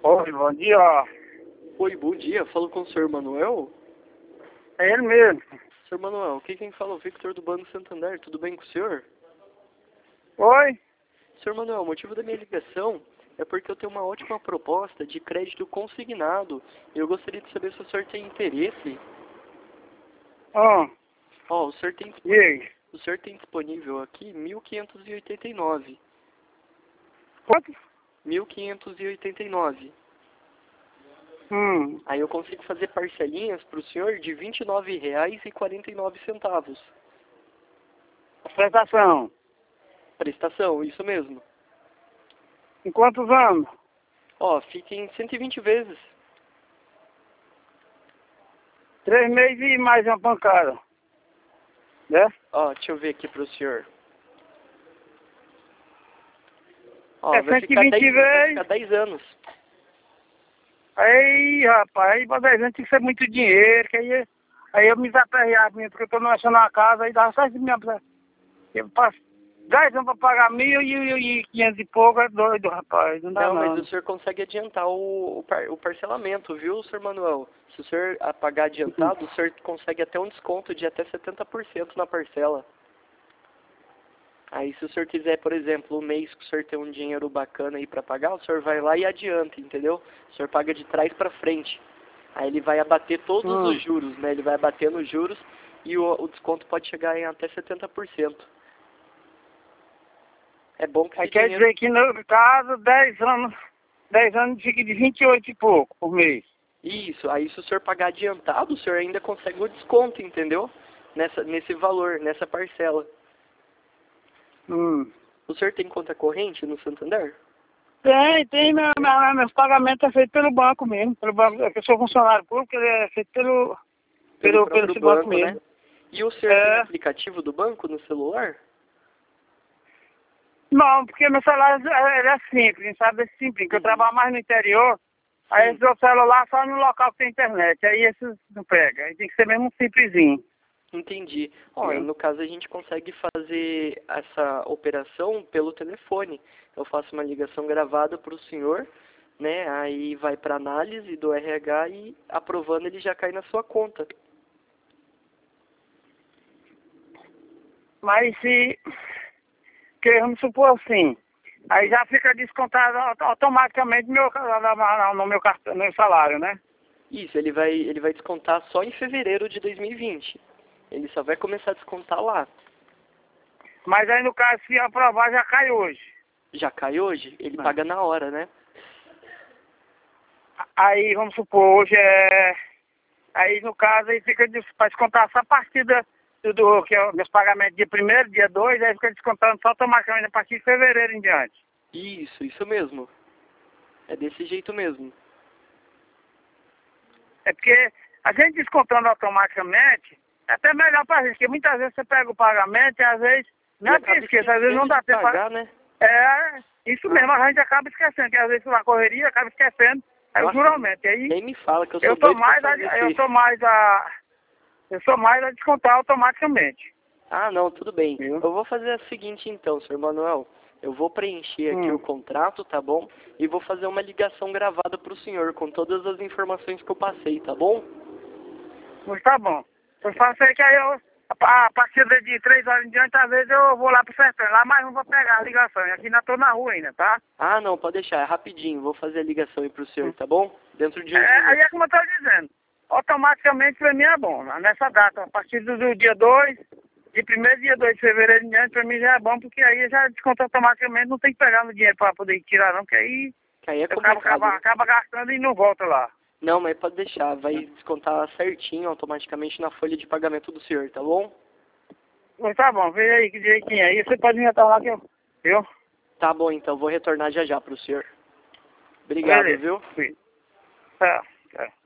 Oi, bom dia. Oi, bom dia. Falo com o senhor Manuel. É ele mesmo. Senhor Manuel, aqui quem fala é o Victor do Banco Santander. Tudo bem com o senhor? Oi? Senhor Manuel, o motivo da minha ligação é porque eu tenho uma ótima proposta de crédito consignado e eu gostaria de saber se o senhor tem interesse. Ah, Ó, o senhor tem, e aí? o senhor tem disponível aqui 1.589. Quanto? 1.589. Hum, Aí eu consigo fazer parcelinhas para o senhor de R$ 29,49. prestação. Prestação, isso mesmo. Em quantos anos? Ó, fica em 120 vezes. 3 meses e mais uma pancada. Né? Ó, deixa eu ver aqui pro senhor. Ó, É vai ficar 120 10, vai vezes. ficar 10 anos. Aí, rapaz, aí pra 10 anos tem que ser muito dinheiro, que aí eu me desaperreava mesmo, porque eu tô não achando uma casa, aí dava só esse mesmo. Eu passo 10 anos pra pagar 1.500 e pouco, é doido, rapaz, não dá Não, mas não. o senhor consegue adiantar o parcelamento, viu, senhor Manuel? Se o senhor pagar adiantado, o senhor consegue até um desconto de até 70% na parcela. Aí se o senhor quiser, por exemplo, um mês que o senhor tem um dinheiro bacana aí pra pagar, o senhor vai lá e adianta, entendeu? O senhor paga de trás pra frente. Aí ele vai abater todos os juros, né? Ele vai abater nos juros e o desconto pode chegar em até 70%. É bom que Aí esse quer dinheiro... dizer que no caso, 10 anos fica de 28 e pouco por mês. Isso, aí se o senhor pagar adiantado, o senhor ainda consegue o desconto, entendeu? Nesse valor, nessa parcela. Hum. O senhor tem conta corrente no Santander? Tem, meus pagamentos é feito pelo banco mesmo. Pelo banco, eu sou funcionário público, ele é feito Pelo pelo próprio esse banco banco, né? mesmo. E o senhor tem É, aplicativo do banco no celular? não, porque meu salário ele é simples, sabe? É simples, que eu trabalho mais no interior, aí Sim. esse meu celular só no local que tem internet, aí esses não pega, aí tem que ser mesmo simplesinho. Entendi. Ó, Viu? no caso a gente consegue fazer essa operação pelo telefone. Eu faço uma ligação gravada para o senhor, né? Aí vai para análise do RH e aprovando ele já cai na sua conta. Mas se, que vamos supor assim, aí já fica descontado automaticamente no meu cartão, no meu salário, né? Isso, ele vai descontar só em fevereiro de 2020. Ele só vai começar a descontar lá. Mas aí no caso, se aprovar, já cai hoje. Já cai hoje? Ele Né? paga na hora, né? Aí, vamos supor, hoje é... Aí, no caso, aí fica para descontar só a partir que é meus pagamentos dia 1º, dia 2, aí fica descontando só automaticamente a partir de fevereiro em diante. Isso mesmo. É desse jeito mesmo. É porque a gente descontando automaticamente, é até melhor para a gente, porque muitas vezes você pega o pagamento e às vezes, não E é que acaba esqueça, às vezes não esquecendo dá de tempo para... pagar, né? É, isso mesmo, a gente acaba esquecendo, que às vezes na correria acaba esquecendo, aí Nossa, geralmente, aí nem me fala que eu sou eu sou doido pra mais fazer isso eu aí. sou mais a descontar automaticamente. Ah, não, tudo bem. Viu? Eu vou fazer o seguinte então, senhor Manuel. Eu vou preencher aqui o Hum. contrato, tá bom? E vou fazer uma ligação gravada pro senhor com todas as informações que eu passei, tá bom? Mas tá bom. Eu faço aí que aí eu, a partir de 3 horas em diante, às vezes eu vou lá pro sertão. Lá mais não vou pegar a ligação. E aqui ainda tô na rua ainda, tá? Ah, não, pode deixar, é rapidinho. Vou fazer a ligação aí pro senhor, tá bom? Dentro de uns Aí é minutos. como eu tô dizendo. Automaticamente pra mim é bom. Nessa data, a partir do dia 2, de 1º dia 2 de fevereiro em diante, pra mim já é bom, porque aí já desconta automaticamente, não tem que pegar no dinheiro pra poder tirar não, porque aí Que aí é eu complicado, né? acaba gastando e não volta lá. Não, mas pode deixar. Vai descontar certinho, automaticamente na folha de pagamento do senhor, tá bom? Mas tá bom, vê aí que direitinho aí. Você pode me retornar que eu... Viu? Tá bom, então. Vou retornar já já pro senhor. Obrigado, Beleza. viu? Sim. Tá.